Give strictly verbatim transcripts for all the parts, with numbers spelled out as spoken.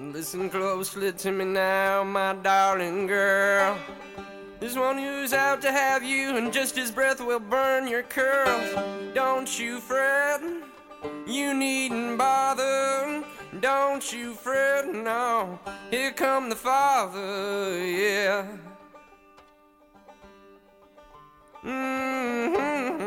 Listen closely to me now, my darling girl. There's one who's out to have you, and just his breath will burn your curls. Don't you fret, you needn't bother. Don't you fret, no. Here come the Father, yeah. Mm-hmm.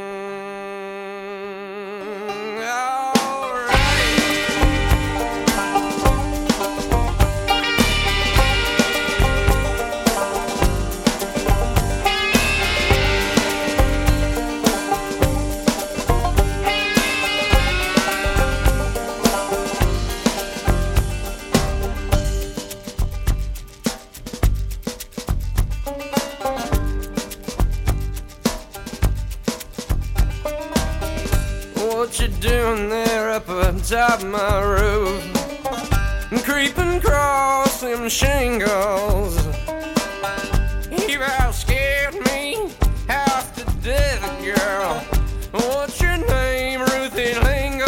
What you doing there up on top of my roof? Creeping across them shingles. You about scared me half to death, girl. What's your name, Ruthie Lingle?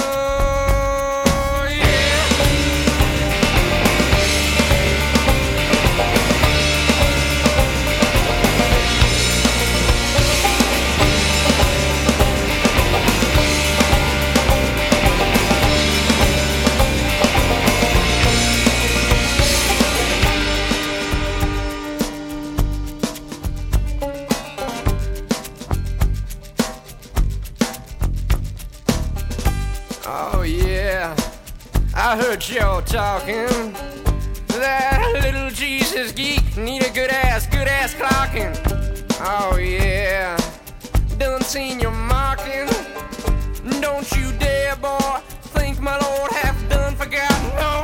Oh yeah, I heard y'all talking. That little Jesus geek need a good ass, good ass clocking. Oh yeah, done seen you mocking. Don't you dare, boy, think my Lord hath done forgotten. No.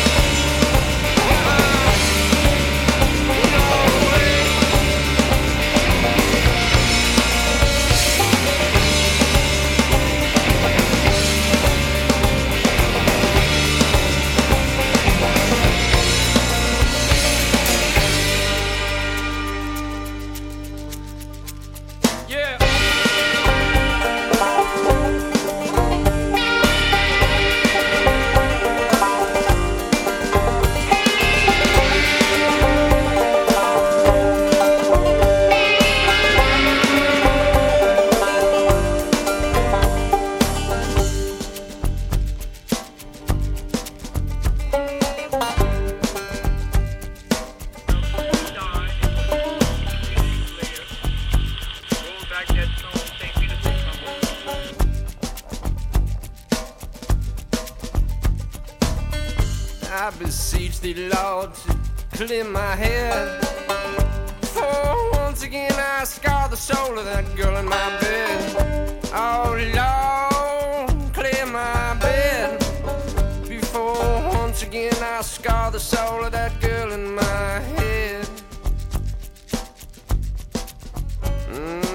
I beseech thee, Lord, to clear my head. For once again I scar the soul of that girl in my bed. Oh Lord, clear my bed. Before once again I scar the soul of that girl in my head. Mm.